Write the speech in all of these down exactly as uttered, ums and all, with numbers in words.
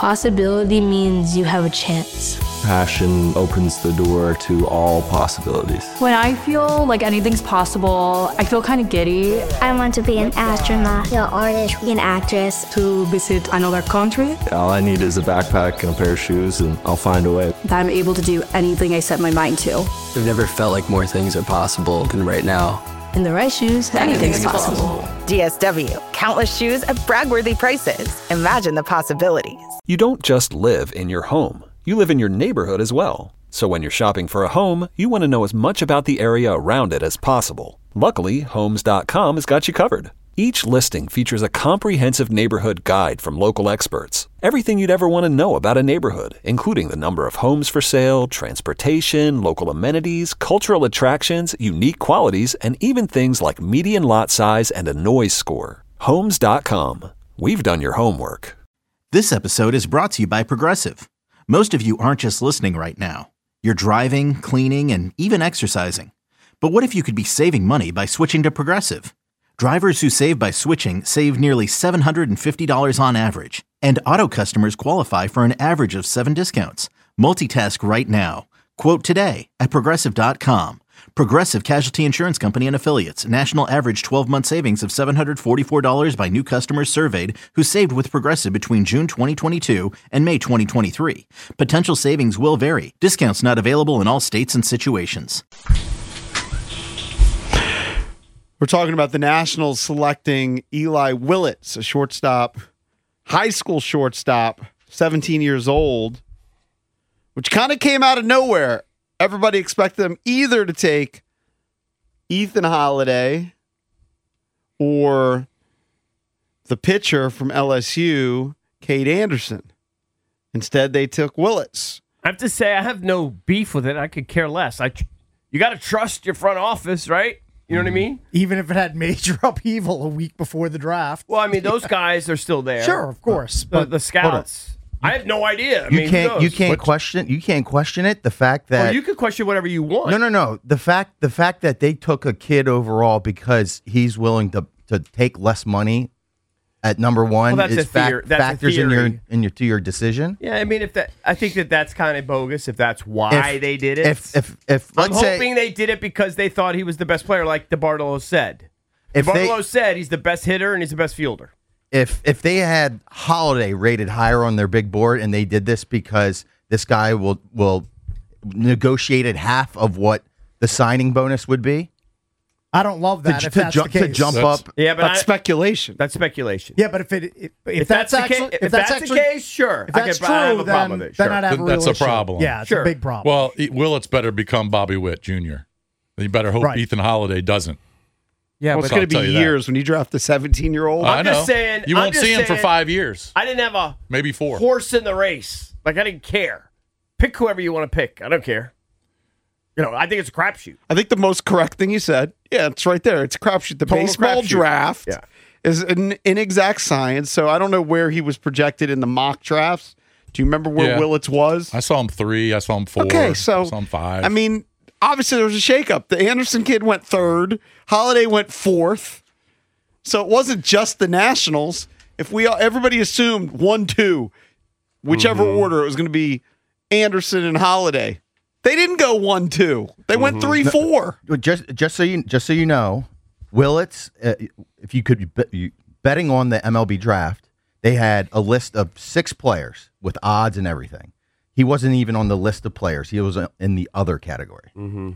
Possibility means you have a chance. Passion opens the door to all possibilities. When I feel like anything's possible, I feel kind of giddy. I want to be an astronaut, an artist, an actress. To visit another country. All I need is a backpack and a pair of shoes, and I'll find a way. That I'm able to do anything I set my mind to. I've never felt like more things are possible than right now. In the right shoes, anything's, anything's possible. possible. D S W. Countless shoes at brag-worthy prices. Imagine the possibilities. You don't just live in your home. You live in your neighborhood as well. So when you're shopping for a home, you want to know as much about the area around it as possible. Luckily, Homes dot com has got you covered. Each listing features a comprehensive neighborhood guide from local experts. Everything you'd ever want to know about a neighborhood, including the number of homes for sale, transportation, local amenities, cultural attractions, unique qualities, and even things like median lot size and a noise score. Homes dot com. We've done your homework. This episode is brought to you by Progressive. Most of you aren't just listening right now. You're driving, cleaning, and even exercising. But what if you could be saving money by switching to Progressive? Drivers who save by switching save nearly seven hundred fifty dollars on average. And auto customers qualify for an average of seven discounts. Multitask right now. Quote today at Progressive dot com. Progressive Casualty Insurance Company and Affiliates. National average twelve-month savings of seven hundred forty-four dollars by new customers surveyed who saved with Progressive between June twenty twenty-two and May twenty twenty-three. Potential savings will vary. Discounts not available in all states and situations. We're talking about the Nationals selecting Eli Willits, a shortstop, high school shortstop, seventeen years old, which kind of came out of nowhere. Everybody expected them either to take Ethan Holiday or the pitcher from L S U, Cade Anderson. Instead, they took Willits. I have to say, I have no beef with it. I could care less. I, you got to trust your front office, right? You know what I mean? Even if it had major upheaval a week before the draft. Well, I mean, those guys are still there. Sure, of course. The, but the scouts. I have no idea. I you mean, can't. You can't question. You can't question it. The fact that well, you can question whatever you want. No, no, no. The fact. The fact that they took a kid overall because he's willing to to take less money at number one well, that's is a theory. fact, that's factors a in your in your to your decision. Yeah, I mean, if that, I think that that's kind of bogus. If that's why if, they did it. If if if I'm let's say, hoping they did it because they thought he was the best player, like DeBartolo said. If DeBartolo they, said he's the best hitter and he's the best fielder. If if they had Holiday rated higher on their big board and they did this because this guy will will negotiate at half of what the signing bonus would be, I don't love that. To, if to, that's ju- the case. to jump that's, up, yeah, but that's I, speculation. That's speculation. Yeah, but if it if, if, if that's, that's, actually the ca- if, if that's, that's actually, the case, sure. If that's I, true, I have a then, problem with it. Sure. then I'd have a real that's a issue. problem. Yeah, it's sure. a big problem. Well, Willits better become Bobby Witt Junior You better hope right. Ethan Holiday doesn't. Yeah, well, but it's going to be years when you draft a seventeen-year-old. I I'm know. just saying. You I'm won't just see him saying, for five years. I didn't have a maybe four horse in the race. Like I didn't care. Pick whoever you want to pick. I don't care. You know, I think it's a crapshoot. I think the most correct thing you said, yeah, it's right there. It's a crapshoot. The Total baseball crapshoot. draft Yeah. is an inexact science, so I don't know where he was projected in the mock drafts. Do you remember where Yeah. Willits was? I saw him three. I saw him four. Okay, so I saw him five. I mean, obviously there was a shakeup. The Anderson kid went third. Holiday went fourth. So it wasn't just the Nationals. If we all, everybody assumed one, two, whichever Mm-hmm. order it was going to be Anderson and Holiday. They didn't go one, two. They went three, four. just just so you just so you know, Willits, uh, if you could be you, betting on the M L B draft, they had a list of six players with odds and everything. He wasn't even on the list of players. He was in the other category. Mm-hmm.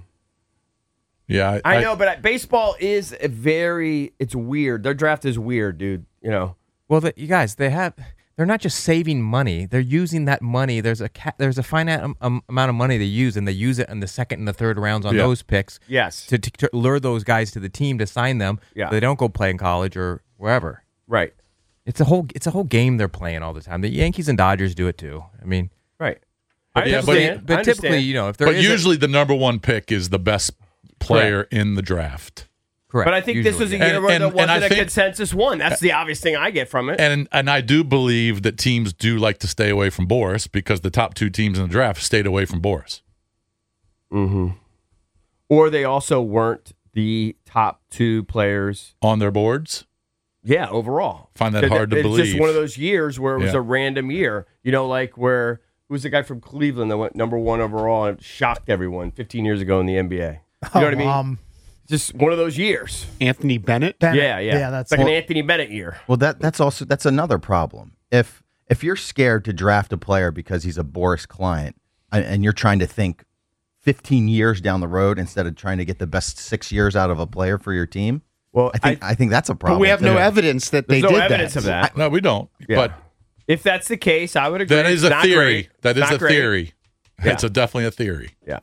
Yeah, I, I know, but baseball is a very, it's weird. Their draft is weird, dude. You know. Well, the, you guys, they have, they're not just saving money. They're using that money. There's a ca- there's a finite um, um, amount of money they use, and they use it in the second and the third rounds on Yeah. those picks. Yes. To, to, to lure those guys to the team to sign them. Yeah. So they don't go play in college or wherever. Right. It's a whole it's a whole game they're playing all the time. The Yankees and Dodgers do it too. I mean, right. But, Yeah, typically, but- but I typically, understand. you know, if there but is a- usually the number one pick is the best player in the draft. correct. But I think this was a usually. year And- where and- there and wasn't I a think- consensus one. That's the obvious thing I get from it. And and I do believe that teams do like to stay away from Boris because the top two teams in the draft stayed away from Boris. Mm-hmm. Or they also weren't the top two players on their boards. Yeah, overall. Find that hard to it's believe. It's just one of those years where it was Yeah. a random year. You know, like where who was the guy from Cleveland that went number one overall and shocked everyone fifteen years ago in the N B A? You know what I mean? Um, just one of those years. Anthony Bennett? Bennett. Yeah, yeah. Yeah, that's it's like well, an Anthony Bennett year. Well, that that's also that's another problem. If if you're scared to draft a player because he's a Boris client, and and you're trying to think fifteen years down the road instead of trying to get the best six years out of a player for your team, well, I think I, I think that's a problem. But we have no too. evidence that they There's no did evidence that. of that. No, we don't. Yeah. But if that's the case, I would agree. that is It's a not theory. great. That is Not a great. theory. Yeah. It's a, definitely a theory. Yeah.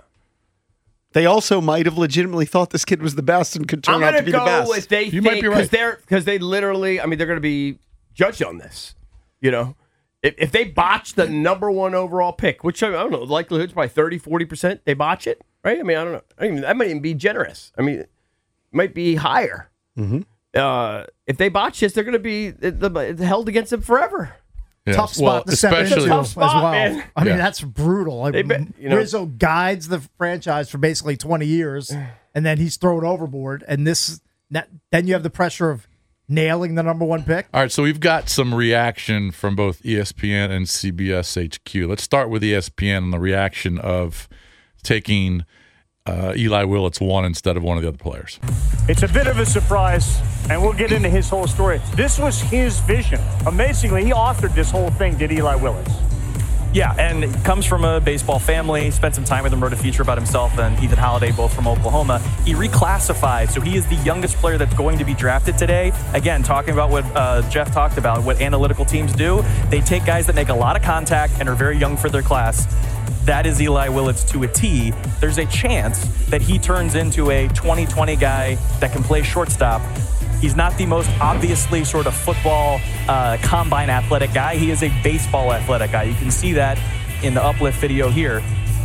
They also might have legitimately thought this kid was the best and could turn I'm out gonna to be go the best. with they You think might be right. because they're because they literally. I mean, they're going to be judged on this. You know, if, if they botch the number one overall pick, which I don't know, the likelihood's probably thirty, forty percent they botch it, right? I mean, I don't know. I mean, that might even be generous. I mean, it might be higher. Mm-hmm. Uh, if they botch this, they're going to be uh, the, held against them forever. Yes. Tough spot Well, to step into especially- Tough as spot, well. man. I mean, Yeah. that's brutal. Like, They bet- you know- Rizzo guides the franchise for basically twenty years, and then he's thrown overboard. And this, that, then you have the pressure of nailing the number one pick. All right, so we've got some reaction from both E S P N and C B S H Q. Let's start with E S P N on the reaction of taking uh, Eli Willits one instead of one of the other players. It's a bit of a surprise, and we'll get into his whole story. This was his vision. Amazingly, he authored this whole thing, did Eli Willits. Yeah, and comes from a baseball family, spent some time with him, wrote a feature about himself and Ethan Holiday, both from Oklahoma. He reclassified, so he is the youngest player that's going to be drafted today. Again, talking about what uh, Jeff talked about, what analytical teams do. They take guys that make a lot of contact and are very young for their class. That is Eli Willits to a T. There's a chance that he turns into a twenty twenty guy that can play shortstop. He's not the most obviously sort of football uh, combine athletic guy. He is a baseball athletic guy. You can see that in the uplift video here.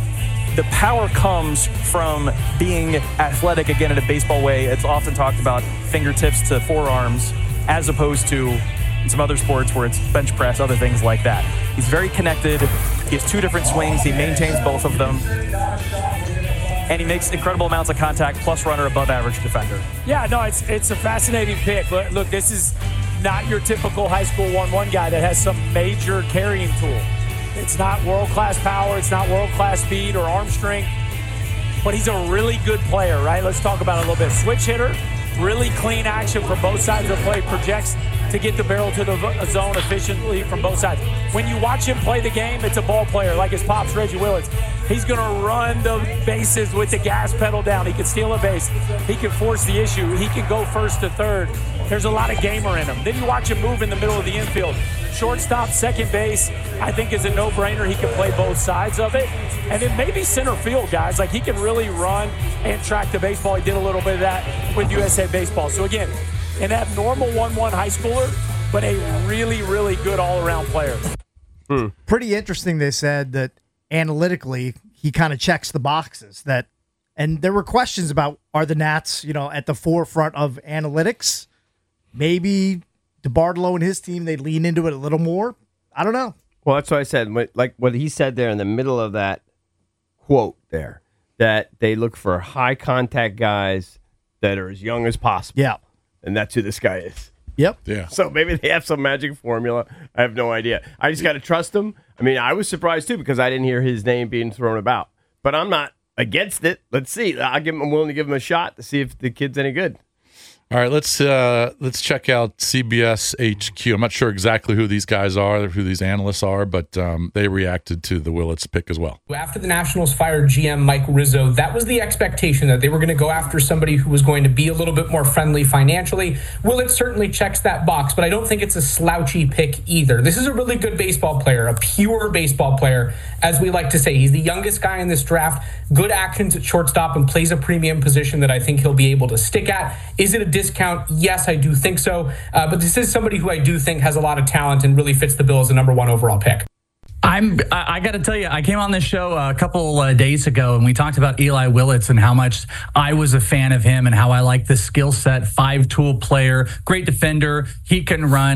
The power comes from being athletic, again, in a baseball way. It's often talked about fingertips to forearms, as opposed to in some other sports where it's bench press, other things like that. He's very connected. He has two different swings. He maintains both of them. And he makes incredible amounts of contact, plus runner, above average defender. Yeah, no, it's it's a fascinating pick. Look, look, this is not your typical high school one one guy that has some major carrying tool. It's not world-class power. It's not world-class speed or arm strength. But he's a really good player, right? Let's talk about it a little bit. Switch hitter, really clean action from both sides of the plate, projects to get the barrel to the zone efficiently from both sides. When you watch him play the game, it's a ball player like his pops, Reggie Willits. He's going to run the bases with the gas pedal down. He can steal a base. He can force the issue. He can go first to third. There's a lot of gamer in him. Then you watch him move in the middle of the infield. Shortstop, second base, I think is a no-brainer. He can play both sides of it. And then maybe center field, guys. Like, he can really run and track the baseball. He did a little bit of that with U S A Baseball. So, again, an abnormal one one high schooler, but a really, really good all-around player. Hmm. Pretty interesting, they said, that analytically he kind of checks the boxes. That, and there were questions about, are the Nats, you know, at the forefront of analytics? Maybe DeBartolo and his team, they lean into it a little more. I don't know. Well, that's what I said. Like what he said there in the middle of that quote there, that they look for high contact guys that are as young as possible. Yeah. And that's who this guy is. Yep. Yeah. So maybe they have some magic formula. I have no idea. I just got to trust him. I mean, I was surprised too because I didn't hear his name being thrown about. But I'm not against it. Let's see. I give him, I'm willing to give him a shot to see if the kid's any good. All right, let's uh, let's check out C B S H Q. I'm not sure exactly who these guys are, who these analysts are, but um, they reacted to the Willits pick as well. After the Nationals fired G M Mike Rizzo, that was the expectation that they were going to go after somebody who was going to be a little bit more friendly financially. Willits certainly checks that box, but I don't think it's a slouchy pick either. This is a really good baseball player, a pure baseball player, as we like to say. He's the youngest guy in this draft, good actions at shortstop, and plays a premium position that I think he'll be able to stick at. Is it a discount? Yes, I do think so. Uh, but this is somebody who I do think has a lot of talent and really fits the bill as a number one overall pick. I'm. I, I got to tell you, I came on this show a couple uh, days ago, and we talked about Eli Willits and how much I was a fan of him and how I like the skill set, five-tool player, great defender. He can run.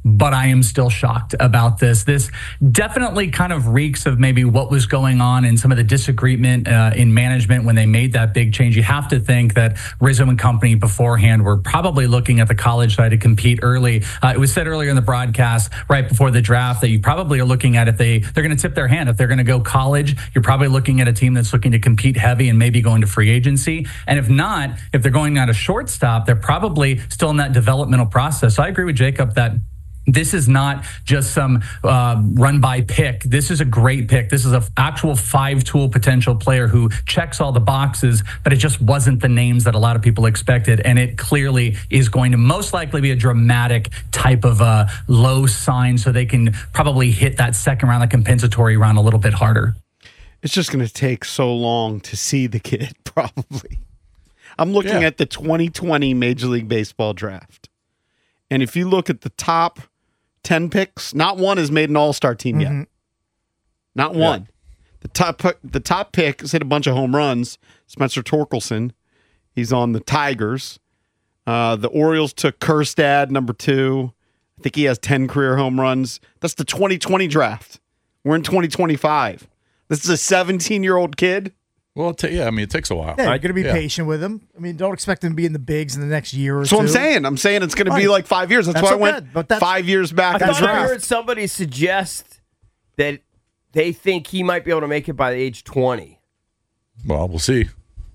but I am still shocked about this. This definitely kind of reeks of maybe what was going on and some of the disagreement uh, in management when they made that big change. You have to think that Rizzo and company beforehand were probably looking at the college side to compete early. Uh, it was said earlier in the broadcast, right before the draft, that you probably are looking at if they, they're going to tip their hand. If they're going to go college, you're probably looking at a team that's looking to compete heavy and maybe going to free agency. And if not, if they're going out a shortstop, they're probably still in that developmental process. So I agree with Jacob that this is not just some uh, run-by pick. This is a great pick. This is an actual five-tool potential player who checks all the boxes, but it just wasn't the names that a lot of people expected, and it clearly is going to most likely be a dramatic type of uh, low sign so they can probably hit that second round, the compensatory round, a little bit harder. It's just going to take so long to see the kid, probably. I'm looking Yeah. at the twenty twenty Major League Baseball draft, and if you look at the top ten picks, not one has made an all-star team Mm-hmm. yet. Not one. The top the top pick has hit a bunch of home runs. Spencer Torkelson. He's on the Tigers. Uh, the Orioles took Kjerstad, number two. I think he has ten career home runs. That's the twenty twenty draft. We're in twenty twenty-five. This is a seventeen-year-old kid. Well, it ta- yeah, I mean, it takes a while. Yeah, you're going to be Yeah. patient with him. I mean, don't expect him to be in the bigs in the next year or That's two. what I'm saying. I'm saying it's going to be Right. like five years. That's, That's why I okay, went but that's- five years back. I in the thought I draft. heard somebody suggest that they think he might be able to make it by age twenty. Well, we'll see.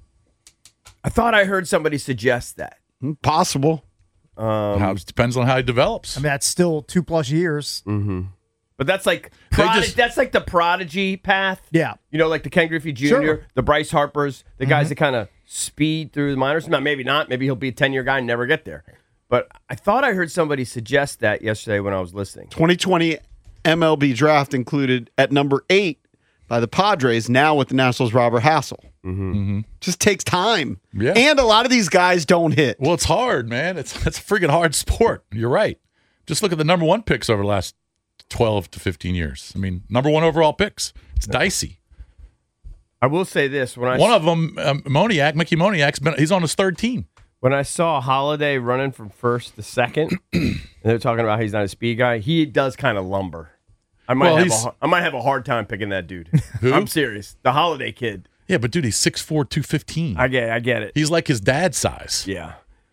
I thought I heard somebody suggest that. Possible. Um, How, it depends on how he develops. I mean, that's still two plus years. Mm-hmm. But that's like They prodi- just- that's like the prodigy path. Yeah. You know, like the Ken Griffey Junior, Sure. the Bryce Harpers, the guys Mhm. that kind of speed through the minors. Now, maybe not. Maybe he'll be a ten-year guy and never get there. But I thought I heard somebody suggest that yesterday when I was listening. twenty twenty M L B draft included at number eight by the Padres, now with the Nationals, Robert Hassel. Mm-hmm. Just takes time. Yeah. And a lot of these guys don't hit. Well, it's hard, man. It's it's a freaking hard sport. You're right. Just look at the number one picks over the last twelve to fifteen years. I mean, number one overall picks. It's dicey. I will say this: when I One of them, um, Moniak, Mickey Moniak's been he's on his third team. when I saw Holiday running from first to second, and they're talking about he's not a speed guy, he does kind of lumber. I might Well, have a, he's- har- I might have a hard time picking that dude. Who? I'm serious. The Holiday kid. Yeah, but dude, he's six four, two fifteen. I get, I get it. He's like his dad's size. Yeah.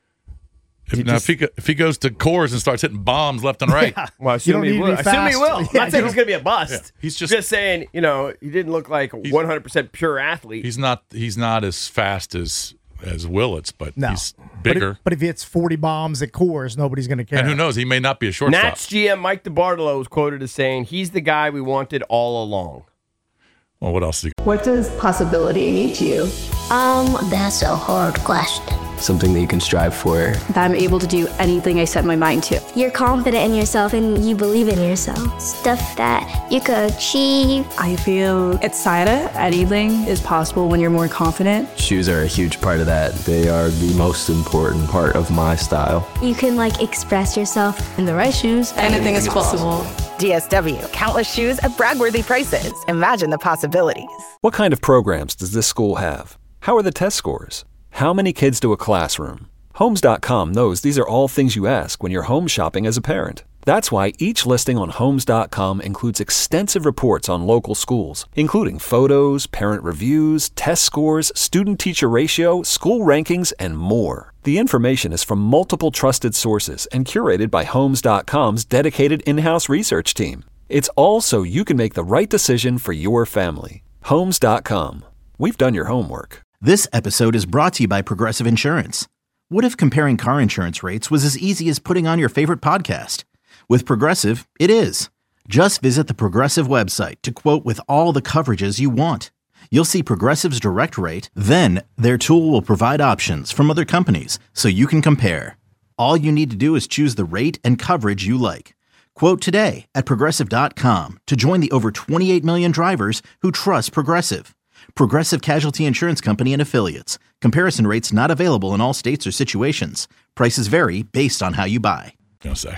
If, He now, just- if, he, go- if he goes to Coors and starts hitting bombs left and right, Well, I assume don't he need to will. be I assume he fast. will. I'm Yeah, not saying you he's going to be a bust. Yeah, he's just- just saying, you know, he didn't look like a one hundred percent pure athlete. he's not he's not as fast as as Willits, but No. he's But bigger. if, but if he hits forty bombs at Coors, nobody's going to care. and who knows? He may not be a shortstop. Nats G M Mike DeBartolo was quoted as saying, he's the guy we wanted all along. Well, what else? Is he What does possibility mean to you? Um, that's a hard question. Something that you can strive for. That I'm able to do anything I set my mind to. You're confident in yourself and you believe in yourself. Stuff that you could achieve. I feel excited. Anything is possible when you're more confident. Shoes are a huge part of that. They are the most important part of my style. You can like express yourself. In the right shoes, anything is possible. D S W, countless shoes at brag-worthy prices. Imagine the possibilities. What kind of programs does this school have? How are the test scores? How many kids do a classroom? Homes dot com knows these are all things you ask when you're home shopping as a parent. That's why each listing on Homes dot com includes extensive reports on local schools, including photos, parent reviews, test scores, student-teacher ratio, school rankings, and more. The information is from multiple trusted sources and curated by Homes dot com's dedicated in-house research team. It's all so you can make the right decision for your family. Homes dot com. We've done your homework. This episode is brought to you by Progressive Insurance. What if comparing car insurance rates was as easy as putting on your favorite podcast? With Progressive, it is. Just visit the Progressive website to quote with all the coverages you want. You'll see Progressive's direct rate, then their tool will provide options from other companies so you can compare. All you need to do is choose the rate and coverage you like. Quote today at Progressive dot com to join the over twenty-eight million drivers who trust Progressive. Progressive Casualty Insurance Company and Affiliates. Comparison rates not available in all states or situations. Prices vary based on how you buy. gonna say?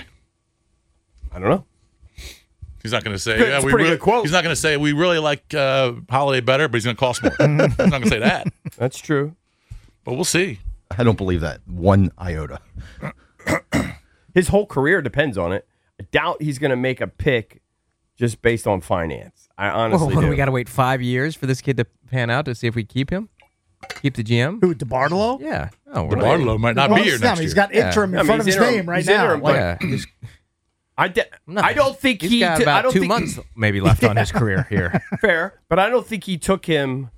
I don't know. He's not going to say. It's Yeah, a we pretty really, good quote. He's not going to say we really like uh, Holiday better, but he's going to cost more. he's not going to say that. That's true. But we'll see. I don't believe that one iota. His whole career depends on it. I doubt he's going to make a pick just based on finance. I honestly Well, do. we got to wait five years for this kid to pan out to see if we keep him? Keep the G M? Who, DeBartolo? Yeah. Oh, we're DeBartolo not- might not Well, be here he's- next He's year. got interim Yeah. in I front mean, of his he's interim. name right He's now. interim, Like, Yeah. He's- I, de- not- I don't think he's he. got t- about I don't two think months He, maybe left on his career here. fair, but I don't think he took him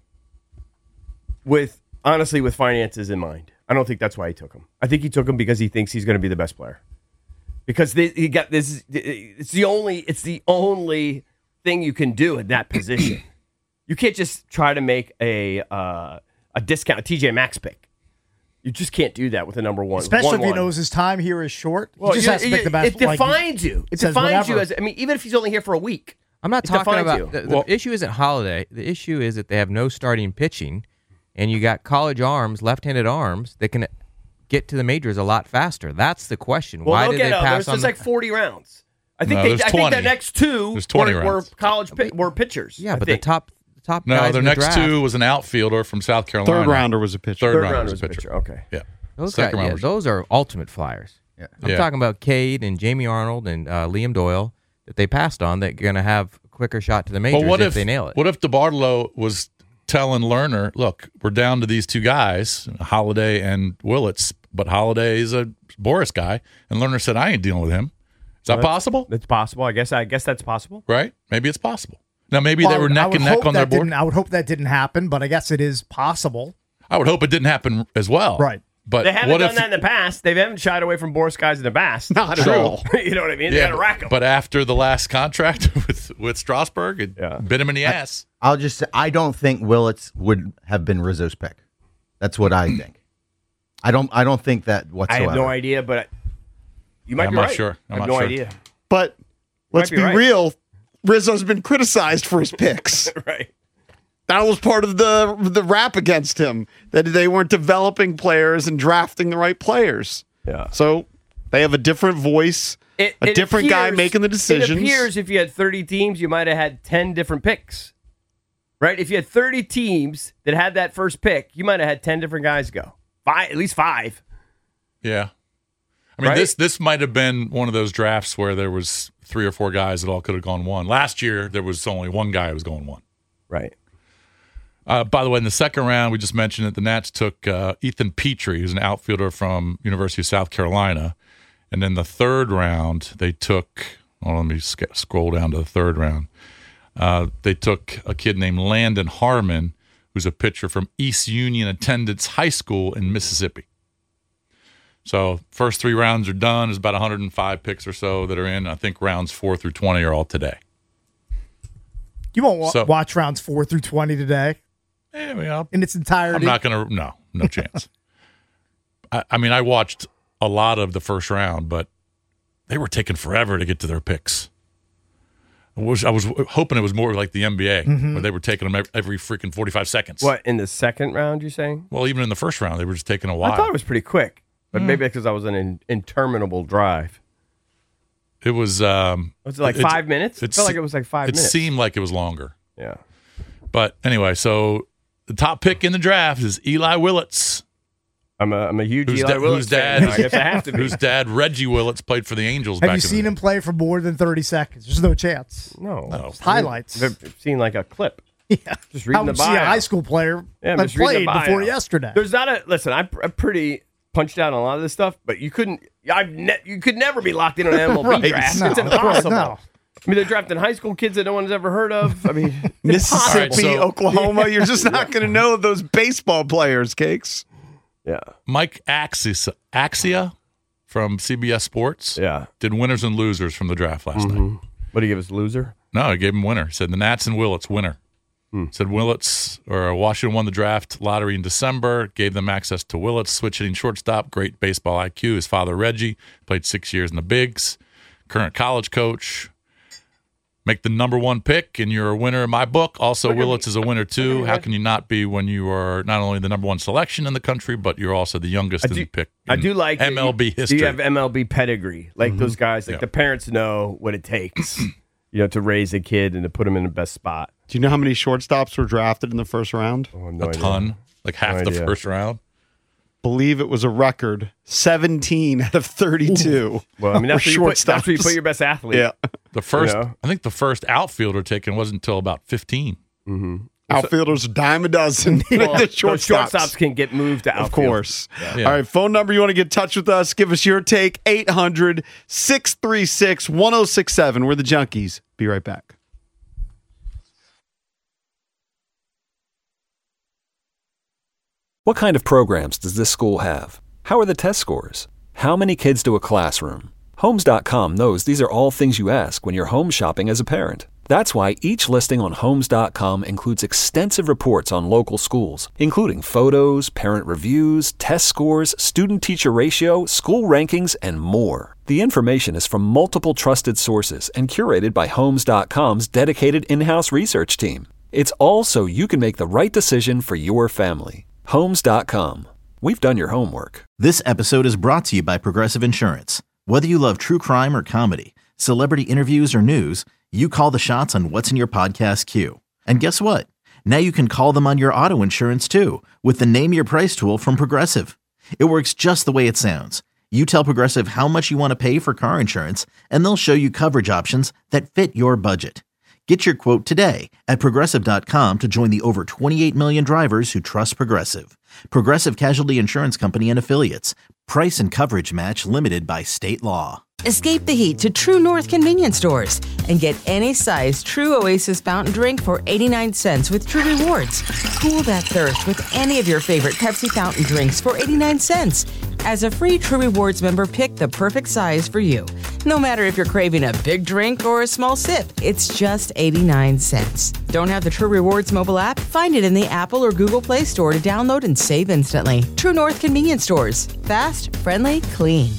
with honestly with finances in mind. I don't think that's why he took him. I think he took him because he thinks he's going to be the best player. Because they, he got this. It's the only. It's the only thing you can do in that position. You can't just try to make a uh, a discount a T J Maxx pick. You just can't do that with a number one. especially one, if he one. knows his time here is short. Well, he just you- has to pick you- the best. It like, defines you. It says defines whatever. you as. I mean, even if he's only here for a week. I'm not it talking defines about you. the, the Well- issue isn't Holiday. The issue is that they have no starting pitching, and you got college arms, left-handed arms that can get to the majors a lot faster. That's the question. Well, Why look did they at, uh, pass there's, on? there's the, like forty rounds. I think No, they. there's I think the twenty. next two There's twenty were, were rounds. college pi- were pitchers. yeah, I but the think. top the top No, guys their in the next draft, two was an outfielder from South Carolina. Third rounder was a pitcher. Third, Third rounder rounder was a pitcher. Okay. Yeah. Those, Second guys, round yeah, was- those are ultimate flyers. Yeah. I'm Yeah. talking about Cade and Jamie Arnold and uh, Liam Doyle that they passed on that are going to have a quicker shot to the majors But what if, if they nail it. What if DeBartolo was telling Lerner, "Look, we're down to these two guys, Holiday and Willits, but Holiday is a Boris guy," and Lerner said, "I ain't dealing with him." Is that Well, possible? It's possible. I guess. I guess that's possible. Right? Maybe it's possible. Now, maybe Well, they were I would- I neck would and neck hope on their that board. didn't- I would hope that didn't happen, but I guess it is possible. I would hope it didn't happen as well. Right. But They haven't what done if? that in the past. They haven't shied away from Boris guys in the past. Not at True. all. You know what I mean? They yeah, got to rack them. but after the last contract with with Strasburg, it Yeah. bit him in the ass. I'll just say I don't think Willits would have been Rizzo's pick. That's what I think. I don't. I don't think that I whatsoever. have no idea, but you might I'm be not right. sure. I'm I have not no sure. idea. But let's be be, right. real. Rizzo's been criticized for his picks. Right. That was part of the the rap against him, that they weren't developing players and drafting the right players. Yeah. So they have a different voice, It, a it different guy appears- making the decisions. It appears if you had thirty teams, you might have had ten different picks. Right? If you had thirty teams that had that first pick, you might have had ten different guys go. Five, at least five. Yeah. I mean, Right? this this might have been one of those drafts where there was three or four guys that all could have gone one. Last year, there was only one guy who was going one. Right. Uh, by the way, in the second round, we just mentioned that the Nats took uh, Ethan Petrie, who's an outfielder from University of South Carolina. And then the third round, they took, well, let me sc- scroll down to the third round. Uh, they took a kid named Landon Harmon, who's a pitcher from East Union Attendance High School in Mississippi. So first three rounds are done. There's about one hundred five picks or so that are in. I think rounds four through twenty are all today. You won't wa- So- watch rounds four through twenty today Yeah, I mean, I'll- in its entirety. I'm not going to. No, no chance. I, I mean, I watched a lot of the first round, but they were taking forever to get to their picks. I was, I was hoping it was more like the N B A, Mhm. where they were taking them every, every freaking forty-five seconds. What, in the second round, you're saying? Well, even in the first round, they were just taking a while. I thought it was pretty quick, but Mm. maybe because I was on an interminable drive. It was. Um, Was it like five minutes? It felt like it was like five it minutes. seemed like it was longer. Yeah. But anyway, so the top pick in the draft is Eli Willits. I'm a I'm a huge whose Eli da- Willits whose fan. dad, I guess I have to be. Whose dad Reggie Willits played for the Angels. Have back you in seen the, him play for more than thirty seconds? There's no chance. No. Just highlights. I've seen like a clip. Yeah. Just reading How the see bio. a high school player Yeah, I'm that just reading the played before bio. yesterday. There's not a listen. I'm, I'm pretty punched out on a lot of this stuff, but you couldn't. I've ne- you could never be locked in on an M L B Right. draft. No, it's impossible. no. I mean, they're drafting high school kids that no one's ever heard of. I mean, it's Mississippi, impossible. so- Oklahoma. You're just not going to know those baseball players, Cakes. Yeah. Mike Axis, Axia from C B S Sports Yeah. did winners and losers from the draft last night. Mhm. What do you give us, loser? No, he gave him winner. He said the Nats and Willits winner. Hmm. Said Willits or Washington won the draft lottery in December, gave them access to Willits, switch hitting shortstop, great baseball I Q. His father Reggie played six years in the bigs, current college coach. Make the number one pick, and you're a winner in my book. Also, Willits is a winner too. How can you not be when you are not only the number one selection in the country, but you're also the youngest I in do, the pick? I in do like that M L B you, history. You have M L B pedigree, like those guys. Like Yeah. the parents know what it takes, you know, to raise a kid and to put him in the best spot. Do you know how many shortstops were drafted in the first round? Oh, no a idea. ton, like half No the idea. first round. believe it was a record seventeen out of thirty-two. Well, I mean, that's where, you put, that's where you put your best athlete. Yeah. The first, You know? I think the first outfielder taken wasn't until about fifteen. Mm-hmm. Outfielders, a dime a dozen. Well, the those shortstops. shortstops can get moved to outfield. Of course. Yeah. Yeah. All right, phone number you want to get in touch with us, give us your take, eight hundred, six three six, one oh six seven. We're the Junkies. Be right back. What kind of programs does this school have? How are the test scores? How many kids do a classroom? Homes dot com knows these are all things you ask when you're home shopping as a parent. That's why each listing on Homes dot com includes extensive reports on local schools, including photos, parent reviews, test scores, student-teacher ratio, school rankings, and more. The information is from multiple trusted sources and curated by Homes dot com's dedicated in-house research team. It's all so you can make the right decision for your family. Homes dot com. We've done your homework. This episode is brought to you by Progressive Insurance. Whether you love true crime or comedy, celebrity interviews or news, you call the shots on what's in your podcast queue. And guess what? Now you can call them on your auto insurance too with the Name Your Price tool from Progressive. It works just the way it sounds. You tell Progressive how much you want to pay for car insurance, and they'll show you coverage options that fit your budget. Get your quote today at Progressive dot com to join the over twenty-eight million drivers who trust Progressive. Progressive Casualty Insurance Company and Affiliates. Price and coverage match limited by state law. Escape the heat to True North convenience stores and get any size True Oasis fountain drink for eighty-nine cents with True Rewards. Cool that thirst with any of your favorite Pepsi fountain drinks for eighty-nine cents. As a free True Rewards member, pick the perfect size for you. No matter if you're craving a big drink or a small sip, it's just eighty-nine cents. Don't have the True Rewards mobile app? Find it in the Apple or Google Play Store to download and save instantly. True North convenience stores. Fast, friendly, clean.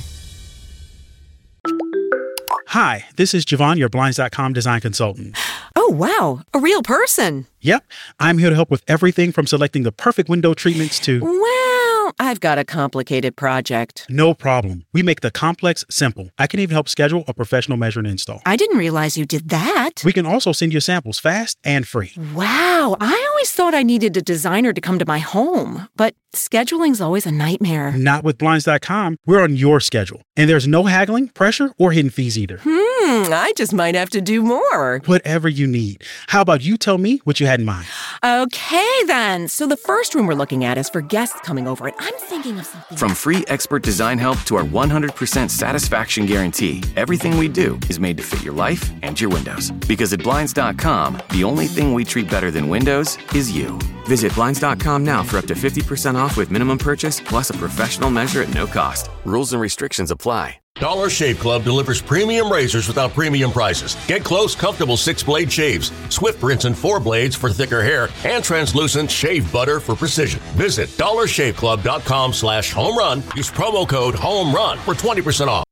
Hi, this is Javon, your Blinds dot com design consultant. Oh, wow. A real person. Yep, I'm here to help with everything from selecting the perfect window treatments to... Well, I've got a complicated project. No problem. We make the complex simple. I can even help schedule a professional measure and install. I didn't realize you did that. We can also send you samples fast and free. Wow, I always thought I needed a designer to come to my home, but scheduling's always a nightmare. Not with Blinds dot com. We're on your schedule, and there's no haggling, pressure, or hidden fees either. Hmm, I just might have to do more. Whatever you need. How about you tell me what you had in mind? Okay, then. So the first room we're looking at is for guests coming over, and I'm thinking of something. From free expert design help to our one hundred percent satisfaction guarantee, everything we do is made to fit your life and your windows. Because at Blinds dot com, the only thing we treat better than windows is you. Visit Blinds dot com now for up to fifty percent off with minimum purchase plus a professional measure at no cost. Rules and restrictions apply. Dollar Shave Club delivers premium razors without premium prices. Get close, comfortable six-blade shaves, swift rinse and four blades for thicker hair, and translucent shave butter for precision. Visit dollar shave club dot com slash home run. Use promo code HOME RUN for twenty percent off.